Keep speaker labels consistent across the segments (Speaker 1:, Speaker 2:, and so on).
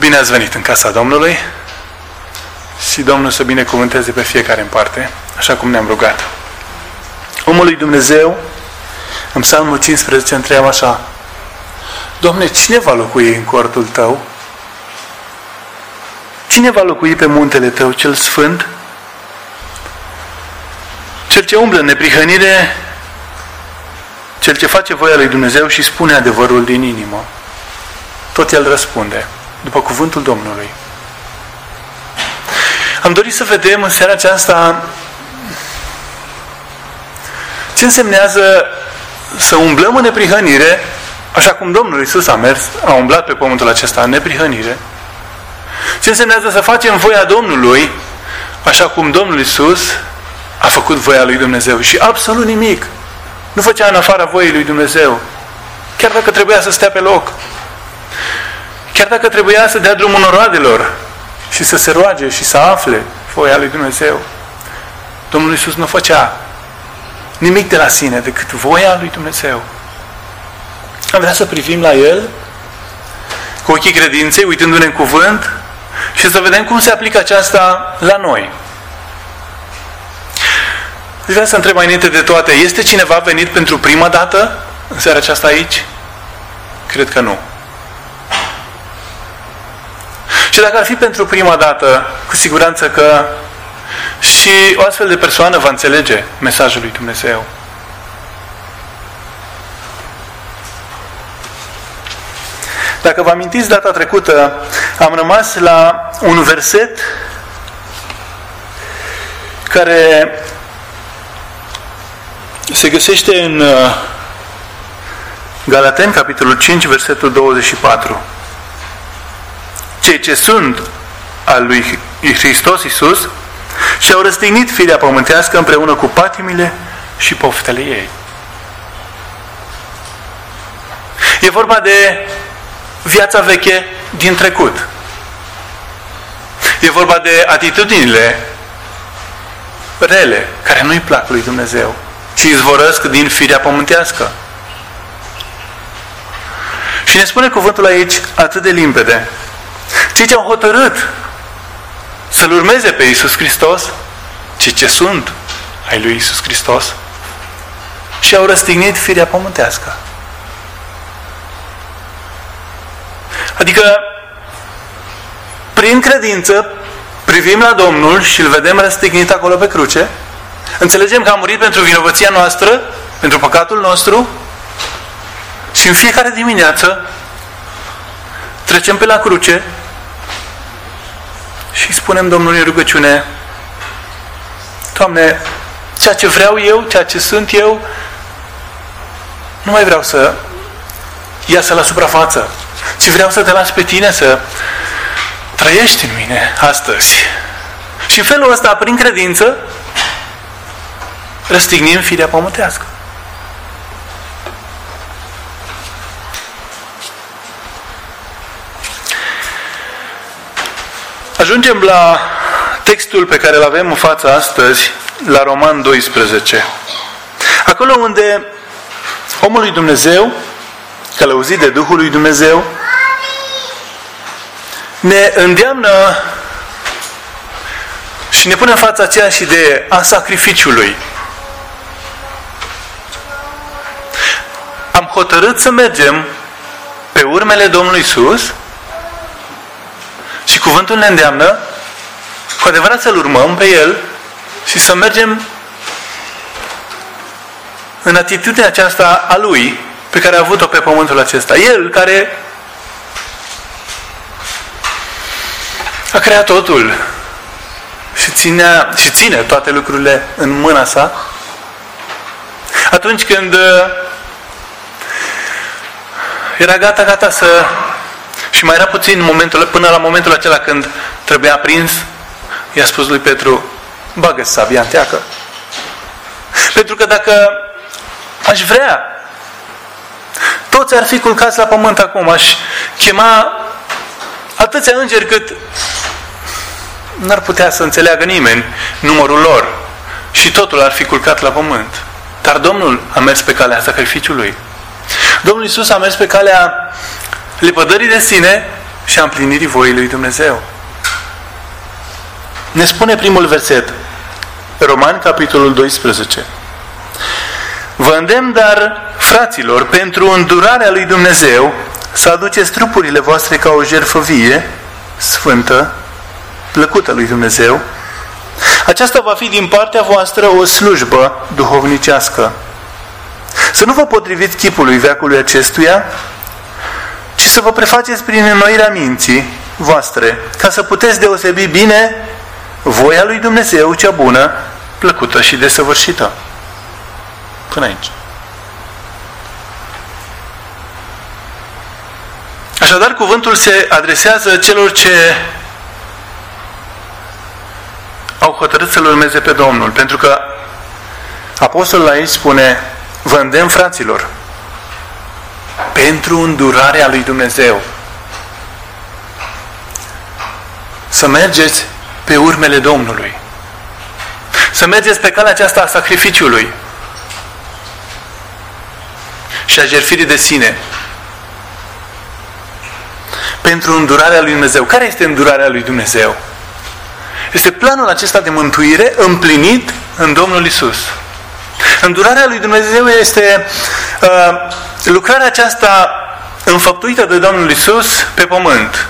Speaker 1: Bine ați venit în casa Domnului și Domnul să binecuvânteze pe fiecare în parte, așa cum ne-am rugat. Omul lui Dumnezeu, în Psalmul 15, întreabă așa: Doamne, cine va locui în cortul Tău? Cine va locui pe muntele Tău cel sfânt? Cel ce umblă în neprihănire, cel ce face voia lui Dumnezeu și spune adevărul din inimă. Tot el răspunde, după cuvântul Domnului. Am dorit să vedem în seara aceasta ce însemnează să umblăm în neprihănire, așa cum Domnul Iisus a umblat pe pământul acesta în neprihănire. Ce însemnează să facem voia Domnului, așa cum Domnul Iisus a făcut voia lui Dumnezeu. Și absolut nimic nu făcea în afara voii lui Dumnezeu. Chiar dacă trebuia să stea pe loc. Chiar dacă trebuia să dea drumul noroadelor și să se roage și să afle voia lui Dumnezeu. Domnul Iisus nu făcea nimic de la sine decât voia lui Dumnezeu. Am vrea să privim la El cu ochii credinței, uitându-ne în cuvânt și să vedem cum se aplică aceasta la noi. Vreau să întreb mai înainte de toate, este cineva venit pentru prima dată în seara aceasta aici? Cred că nu. Și dacă ar fi pentru prima dată, cu siguranță că și o astfel de persoană va înțelege mesajul lui Dumnezeu. Dacă vă amintiți, data trecută am rămas la un verset care se găsește în Galateni, capitolul 5, versetul 24. Cei ce sunt al lui Hristos Iisus și-au răstignit firea pământească împreună cu patimile și poftele ei. E vorba de viața veche din trecut. E vorba de atitudinile rele, care nu-i plac lui Dumnezeu, ci izvorăsc din firea pământească. Și ne spune cuvântul aici atât de limpede: cei ce au hotărât să-L urmeze pe Iisus Hristos, cei ce sunt ai lui Iisus Hristos, și au răstignit firea pământească. Adică, prin credință, privim la Domnul și îl vedem răstignit acolo pe cruce, înțelegem că a murit pentru vinovăția noastră, pentru păcatul nostru, și în fiecare dimineață trecem pe la cruce și spunem Domnului în rugăciune: Doamne, ceea ce vreau eu, ceea ce sunt eu, nu mai vreau să iasă la suprafață, ci vreau să te las pe Tine să trăiești în mine astăzi. Și în felul ăsta, prin credință, răstignim firea pământească. Ajungem la textul pe care îl avem în față astăzi, la Roman 12. Acolo unde omul lui Dumnezeu, călăuzit de Duhul lui Dumnezeu, ne îndeamnă și ne pune în fața aceeași idee a sacrificiului. Am hotărât să mergem pe urmele Domnului Iisus și cuvântul ne îndeamnă cu adevărat să-L urmăm pe El și să mergem în atitudinea aceasta a Lui pe care a avut-o pe pământul acesta. El care a creat totul și ține toate lucrurile în mâna sa. Atunci când era gata să... și mai era puțin până la momentul acela când trebuia prins, i-a spus lui Petru: bagă sabia în teacă. Pentru că dacă aș vrea, toți ar fi culcați la pământ acum, aș chema atâția îngeri cât n-ar putea să înțeleagă nimeni numărul lor și totul ar fi culcat la pământ. Dar Domnul a mers pe calea sacrificiului. Domnul Iisus a mers pe calea lepădării de sine și a împlinirii voii lui Dumnezeu. Ne spune primul verset, Romani, capitolul 12. Vă îndemn, dar, fraților, pentru îndurarea lui Dumnezeu, să aduceți trupurile voastre ca o jertfă vie, sfântă, plăcută lui Dumnezeu. Aceasta va fi din partea voastră o slujbă duhovnicească. Să nu vă potriviți chipului veacului acestuia, ci să vă prefaceți prin înnoirea minții voastre, ca să puteți deosebi bine voia lui Dumnezeu, cea bună, plăcută și desăvârșită. Până aici. Așadar, cuvântul se adresează celor ce au hotărât să-L urmeze pe Domnul. Pentru că apostolul aici spune, vă îndemn, fraților, pentru îndurarea lui Dumnezeu, să mergeți pe urmele Domnului. Să mergeți pe calea aceasta a sacrificiului și a jertfirii de sine. Pentru îndurarea lui Dumnezeu. Care este îndurarea lui Dumnezeu? Este planul acesta de mântuire împlinit în Domnul Isus. Îndurarea lui Dumnezeu este lucrarea aceasta înfăptuită de Domnul Isus pe pământ.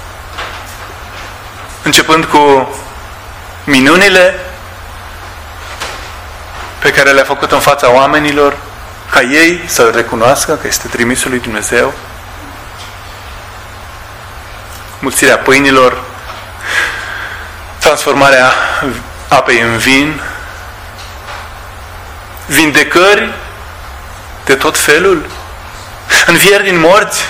Speaker 1: Începând cu minunile pe care le-a făcut în fața oamenilor, ca ei să recunoască că este trimisul lui Dumnezeu, mulțirea pâinilor, transformarea apei în vin, vindecări de tot felul, învieri din morți.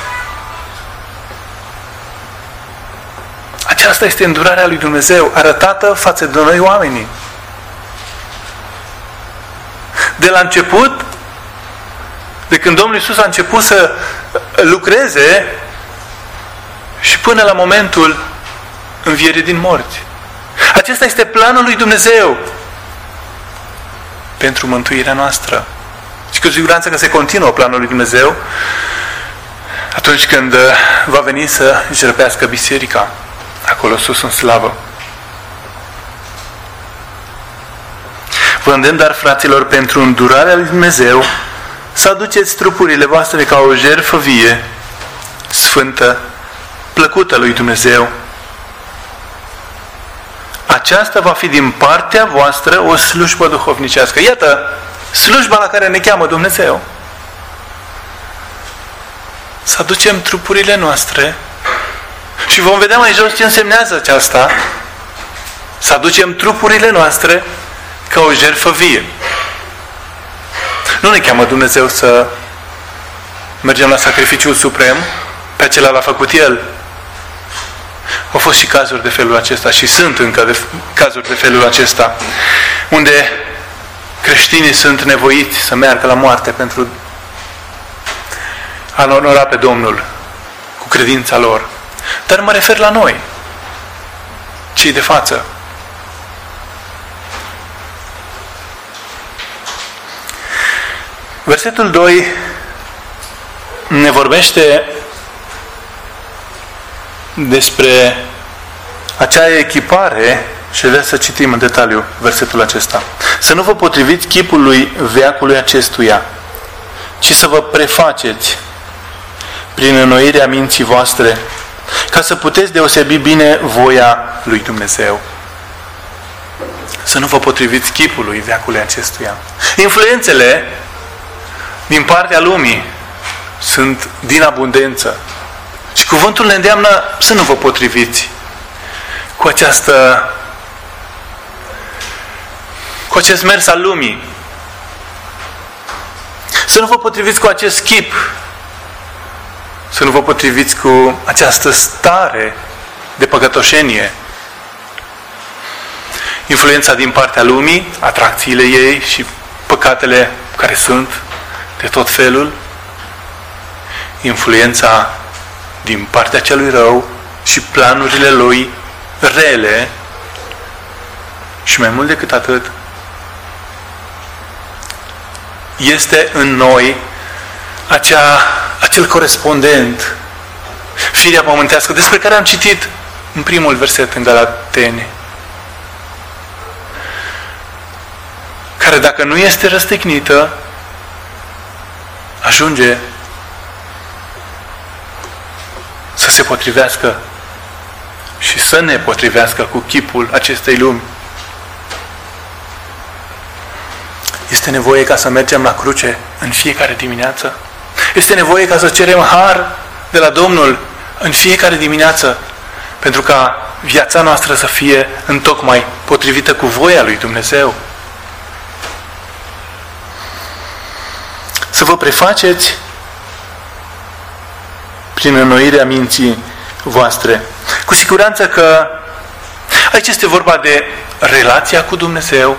Speaker 1: Aceasta este îndurarea lui Dumnezeu, arătată față de noi oamenii. De la început, de când Domnul Iisus a început să lucreze și până la momentul învierii din morți. Acesta este planul lui Dumnezeu pentru mântuirea noastră. Și cu siguranță că se continuă planul lui Dumnezeu atunci când va veni să își răpească biserica acolo sus în slavă. Vă îndemn, dar, fraților, pentru îndurarea lui Dumnezeu, să aduceți trupurile voastre ca o jertfă vie, sfântă, plăcută lui Dumnezeu. Aceasta va fi din partea voastră o slujbă duhovnicească. Iată, slujba la care ne cheamă Dumnezeu. Să aducem trupurile noastre și vom vedea mai jos ce însemnează aceasta. Să aducem trupurile noastre ca o jertfă vie. Nu ne cheamă Dumnezeu să mergem la sacrificiul suprem, pe acela l-a făcut El. Au fost și cazuri de felul acesta și sunt încă cazuri de felul acesta, unde creștinii sunt nevoiți să meargă la moarte pentru a-L onora pe Domnul cu credința lor. Dar mă refer la noi, cei de față. Versetul 2 ne vorbește despre acea echipare și vreau să citim în detaliu versetul acesta. Să nu vă potriviți chipului veacului acestuia, ci să vă prefaceți prin înnoirea minții voastre, ca să puteți deosebi bine voia lui Dumnezeu. Să nu vă potriviți chipului veacului acestuia. Influențele din partea lumii sunt din abundență. Și cuvântul ne îndeamnă să nu vă potriviți cu acest mers al lumii. Să nu vă potriviți cu acest chip. Să nu vă potriviți cu această stare de păcătoșenie. Influența din partea lumii, atracțiile ei și păcatele care sunt de tot felul. Influența din partea celui rău și planurile lui rele și mai mult decât atât, este în noi acel corespondent firea pământească, despre care am citit în primul verset în Galateni, care dacă nu este răstignită, ajunge să se potrivească și să ne potrivească cu chipul acestei lumi. Este nevoie ca să mergem la cruce în fiecare dimineață. Este nevoie ca să cerem har de la Domnul în fiecare dimineață, pentru ca viața noastră să fie întocmai potrivită cu voia lui Dumnezeu. Să vă prefaceți prin înnoirea minții voastre. Cu siguranță că aici este vorba de relația cu Dumnezeu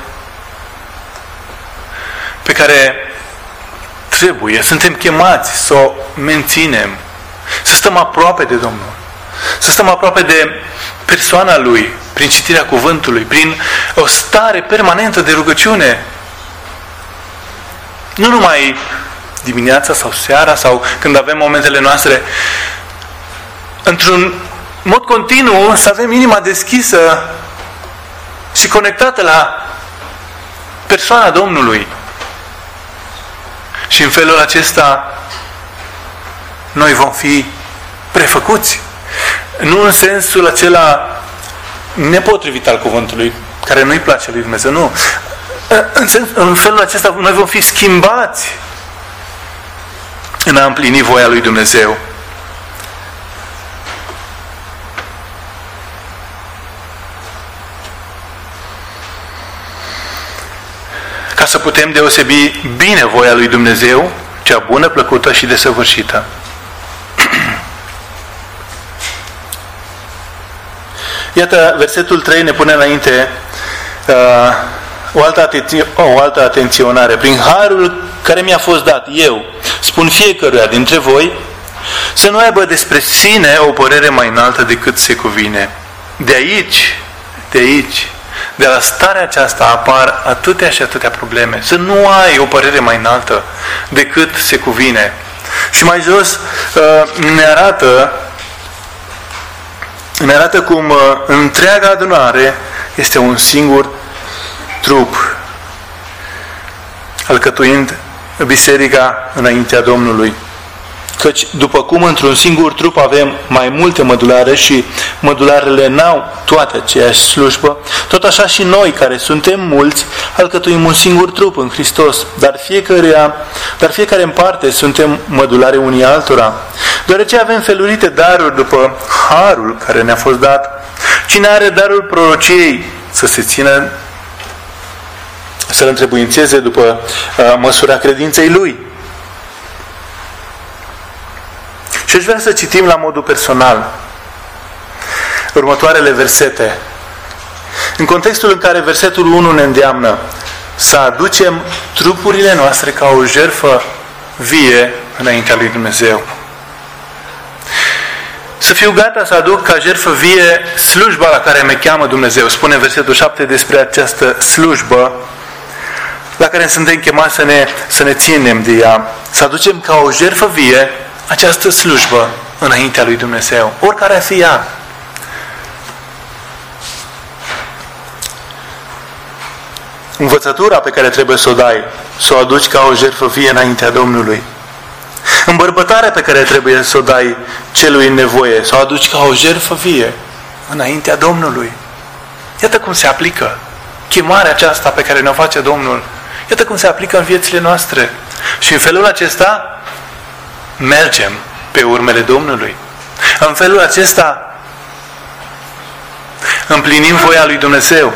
Speaker 1: pe care suntem chemați să o menținem, să stăm aproape de Domnul, să stăm aproape de persoana Lui, prin citirea cuvântului, prin o stare permanentă de rugăciune. Nu numai dimineața sau seara sau când avem momentele noastre, într-un mod continuu să avem inima deschisă și conectată la persoana Domnului. Și în felul acesta noi vom fi prefăcuți. Nu în sensul acela nepotrivit al cuvântului, care nu-i place lui Dumnezeu, nu. În felul acesta noi vom fi schimbați în a împlini voia lui Dumnezeu. Ca să putem deosebi bine voia lui Dumnezeu, cea bună, plăcută și desăvârșită. Iată, versetul 3 ne pune înainte o altă atenționare. Prin harul care mi-a fost dat, eu spun fiecăruia dintre voi să nu aibă despre sine o părere mai înaltă decât se cuvine. De aici, de la starea aceasta apar atâtea și atâtea probleme. Să nu ai o părere mai înaltă decât se cuvine. Și mai jos ne arată cum întreaga adunare este un singur trup, alcătuind biserica înaintea Domnului. Căci după cum într-un singur trup avem mai multe mădulare și mădularele n-au toate aceeași slujbă, tot așa și noi, care suntem mulți, alcătuim un singur trup în Hristos, dar fiecare în parte suntem mădulare unii altora. Deoarece avem felurite daruri după harul care ne-a fost dat, cine are darul prorociei să se țină, să-l întrebuințeze după măsura credinței lui. Și aș vrea să citim la modul personal următoarele versete. În contextul în care versetul 1 ne îndeamnă să aducem trupurile noastre ca o jertfă vie înaintea lui Dumnezeu. Să fiu gata să aduc ca jertfă vie slujba la care me cheamă Dumnezeu. Spune versetul 7 despre această slujbă la care suntem chemați să ne ținem de ea. Să aducem ca o jertfă vie această slujbă înaintea lui Dumnezeu, oricare ar fi ea. Învățătura pe care trebuie să o dai, să o aduci ca o jertfă vie înaintea Domnului. Îmbărbătarea pe care trebuie să o dai celui în nevoie, să o aduci ca o jertfă vie înaintea Domnului. Iată cum se aplică chemarea aceasta pe care ne-o face Domnul. Iată cum se aplică în viețile noastre. Și în felul acesta mergem pe urmele Domnului. În felul acesta împlinim voia lui Dumnezeu.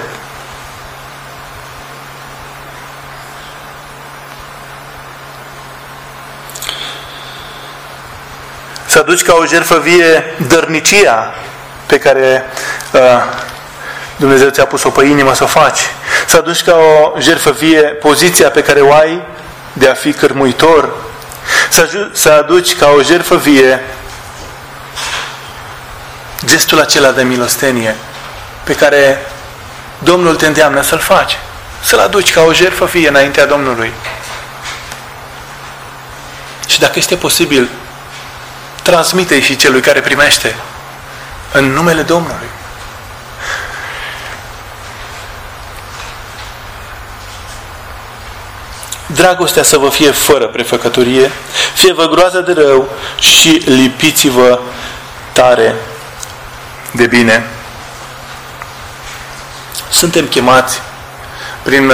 Speaker 1: Să aduci ca o jertfă vie dărnicia pe care Dumnezeu ți-a pus-o pe inimă să o faci. Să aduci ca o jertfă vie poziția pe care o ai de a fi cărmuitor. Să aduci ca o jertfă vie gestul acela de milostenie pe care Domnul te îndeamnă să-l faci. Să-l aduci ca o jertfă vie înaintea Domnului. Și dacă este posibil, transmite și celui care primește în numele Domnului. Dragostea să vă fie fără prefăcăturie, fie-vă groază de rău și lipiți-vă tare de bine. Suntem chemați prin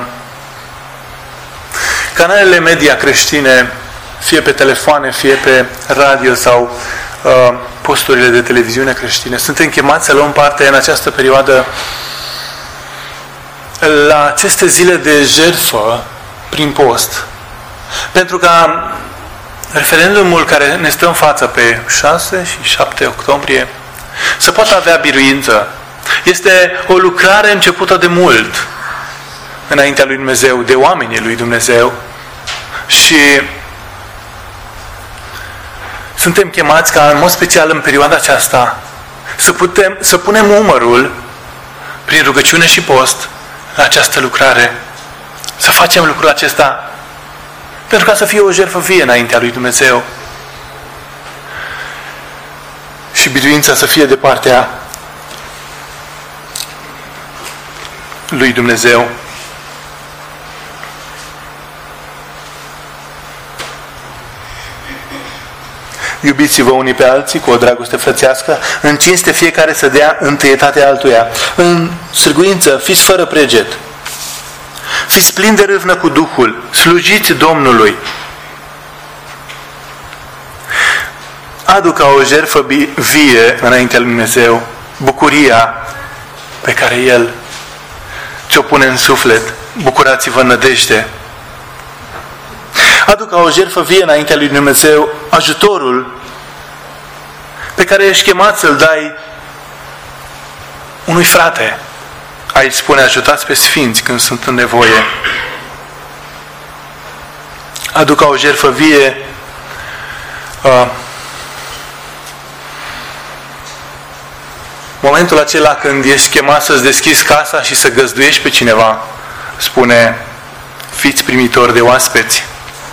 Speaker 1: canalele media creștine, fie pe telefoane, fie pe radio sau posturile de televiziune creștine. Suntem chemați să luăm parte în această perioadă la aceste zile de jertfă prin post. Pentru ca referendumul care ne stă în față pe 6 și 7 octombrie să poată avea biruință. Este o lucrare începută de mult înaintea lui Dumnezeu, de oamenii lui Dumnezeu, și suntem chemați ca în mod special în perioada aceasta să punem umărul prin rugăciune și post la această lucrare. Să facem lucrul acesta pentru ca să fie o jertfă vie înaintea lui Dumnezeu și biruința să fie de partea lui Dumnezeu. Iubiți-vă unii pe alții cu o dragoste frățească, în cinste fiecare să dea întâietate altuia. În sârguință fiți fără preget. Fiți plini de râvnă cu Duhul, slujiți Domnului. Adu ca o jertfă vie înaintea lui Dumnezeu bucuria pe care El ți-o pune în suflet. Bucurați-vă în nădejde. Adu ca o jertfă vie înaintea lui Dumnezeu ajutorul pe care ești chemat să-l dai unui frate. Aici spune, ajutați pe sfinți când sunt în nevoie. Adu ca o jertfă vie momentul acela când ești chemat să-ți deschizi casa și să găzduiești pe cineva. Spune, fiți primitori de oaspeți.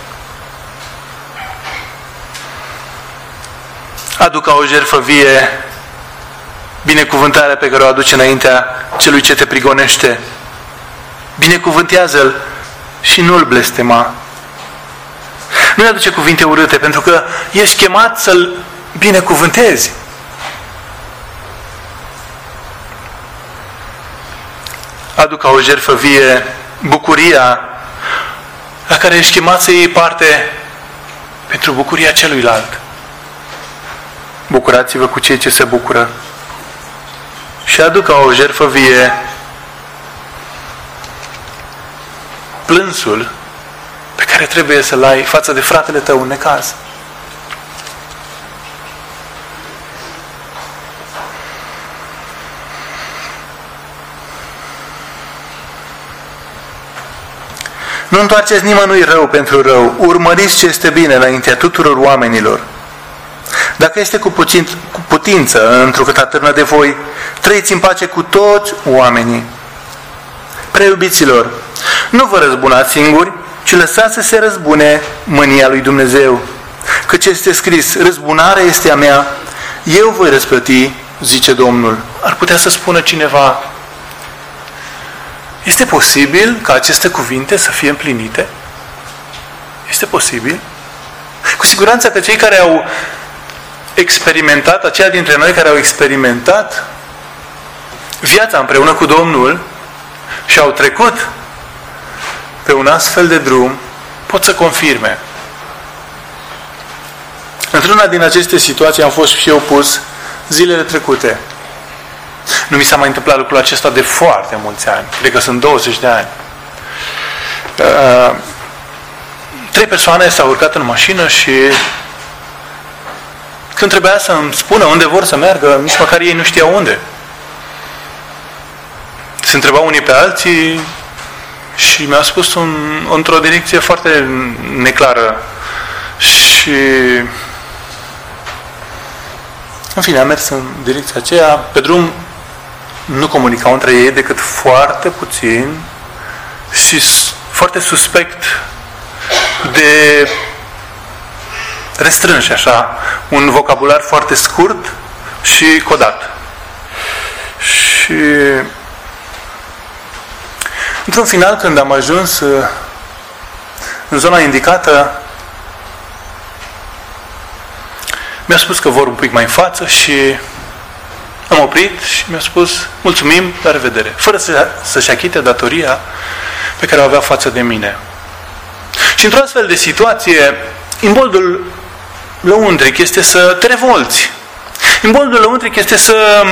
Speaker 1: Adu ca o jertfă vie binecuvântarea pe care o aduce înaintea celui ce te prigonește. Binecuvântează-l și nu-l blestema. Nu-i aduce cuvinte urâte, pentru că ești chemat să-l binecuvântezi. Adu ca o jertfă vie bucuria la care ești chemat să iei parte pentru bucuria celuilalt. Bucurați-vă cu cei ce se bucură. Și adu ca o jertfă vie plânsul pe care trebuie să-l ai față de fratele tău în necaz. Nu întoarceți nimănui rău pentru rău. Urmăriți ce este bine înaintea tuturor oamenilor. Dacă este cu putință, întrucât atârnă de voi, trăiți în pace cu toți oamenii. Preiubiților, nu vă răzbunați singuri, ci lăsați să se răzbune mânia lui Dumnezeu. Căci este scris, răzbunarea este a mea, eu voi răsplăti, zice Domnul. Ar putea să spună cineva, este posibil ca aceste cuvinte să fie împlinite? Este posibil? Cu siguranță că cei care au experimentat, aceia dintre noi care au experimentat viața împreună cu Domnul și au trecut pe un astfel de drum, pot să confirme. Într-una din aceste situații am fost și eu pus zilele trecute. Nu mi s-a mai întâmplat lucrul acesta de foarte mulți ani. Cred că sunt 20 de ani. 3 persoane s-au urcat în mașină și când trebuia să îmi spună unde vor să meargă, nici măcar ei nu știau unde. Se întrebau unii pe alții și mi-au spus într-o direcție foarte neclară. Și în fine, am mers în direcția aceea. Pe drum nu comunicau între ei decât foarte puțin și foarte suspect de restrânși așa, un vocabular foarte scurt și codat. Și într-un final, când am ajuns în zona indicată, mi-a spus că vor un pic mai în față și am oprit și mi-a spus mulțumim, la revedere, fără să-și achite datoria pe care o avea față de mine. Și într-o astfel de situație, imboldul lăuntric este să te revolți. Imboldul lăuntric este să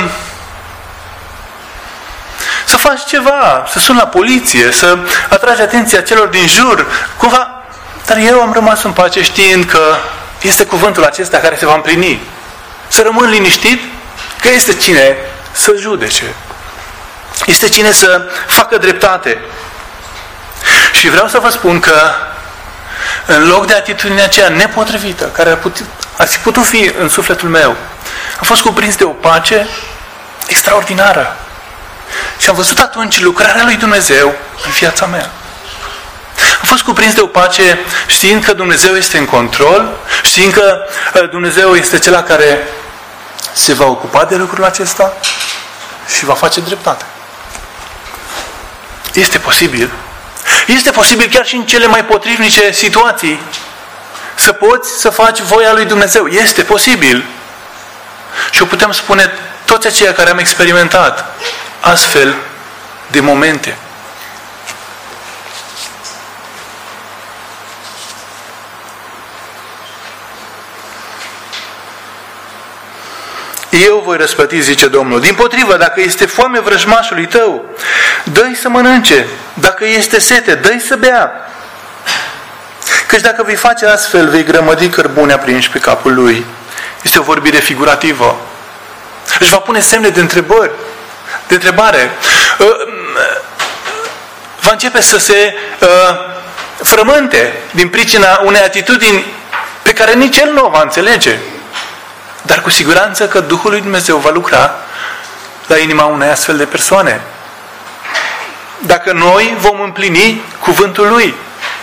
Speaker 1: faci ceva, să suni la poliție, să atragi atenția celor din jur, cumva. Dar eu am rămas în pace știind că este cuvântul acesta care se va împlini. Să rămân liniștit că este cine să judece. Este cine să facă dreptate. Și vreau să vă spun că în loc de atitudinea aceea nepotrivită, care ar fi putut fi în sufletul meu, am fost cuprins de o pace extraordinară. Și am văzut atunci lucrarea lui Dumnezeu în viața mea. Am fost cuprins de o pace știind că Dumnezeu este în control, știind că Dumnezeu este cel care se va ocupa de lucrul acesta și va face dreptate. Este posibil. Este posibil chiar și în cele mai potrivnice situații să poți să faci voia lui Dumnezeu. Este posibil. Și o putem spune toți aceia care am experimentat astfel de momente. Eu voi răsplăti, zice Domnul. Dimpotrivă, dacă este foame vrăjmașului tău, dă-i să mănânce. Dacă este sete, dă-i să bea. Căci dacă vei face astfel, vei grămădi cărbune aprinși pe capul lui. Este o vorbire figurativă. Își va pune semne de întrebare. Va începe să se frământe din pricina unei atitudini pe care nici el nu o va înțelege. Dar cu siguranță că Duhul lui Dumnezeu va lucra la inima unei astfel de persoane. Dacă noi vom împlini cuvântul Lui.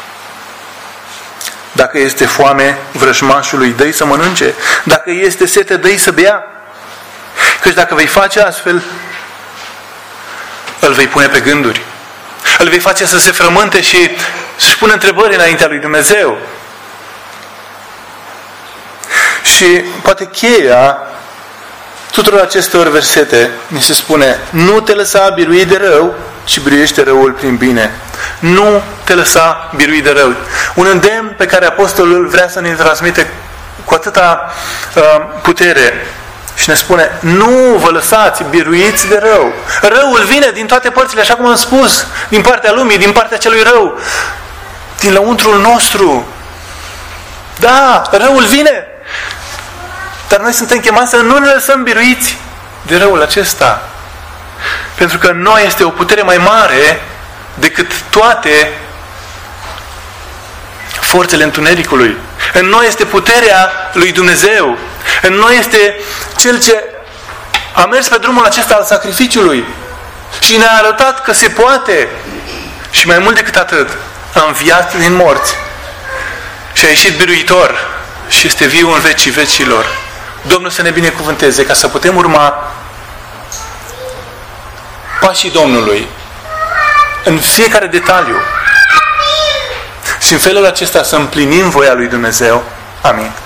Speaker 1: Dacă este foame vrăjmașului, dă-i să mănânce. Dacă este sete, dă-i să bea. Căci dacă vei face astfel, îl vei pune pe gânduri. Îl vei face să se frământe și să-și pună întrebări înaintea lui Dumnezeu. Și poate cheia tuturor acestor versete ni se spune: nu te lăsa birui de rău, ci biruiește răul prin bine. Nu te lăsa birui de rău. Un îndemn pe care apostolul vrea să ne transmite cu atâta putere. Și ne spune: nu vă lăsați biruiți de rău. Răul vine din toate părțile, așa cum am spus, din partea lumii, din partea celui rău, din lăuntrul nostru. Da, răul vine. Dar noi suntem chemați să nu ne lăsăm biruiți de răul acesta. Pentru că în noi este o putere mai mare decât toate forțele întunericului. În noi este puterea lui Dumnezeu. În noi este Cel ce a mers pe drumul acesta al sacrificiului și ne-a arătat că se poate. Și mai mult decât atât, a înviat din morți și a ieșit biruitor și este viu în vecii vecilor. Domnul să ne binecuvânteze ca să putem urma pașii Domnului în fiecare detaliu și în felul acesta să împlinim voia lui Dumnezeu. Amin.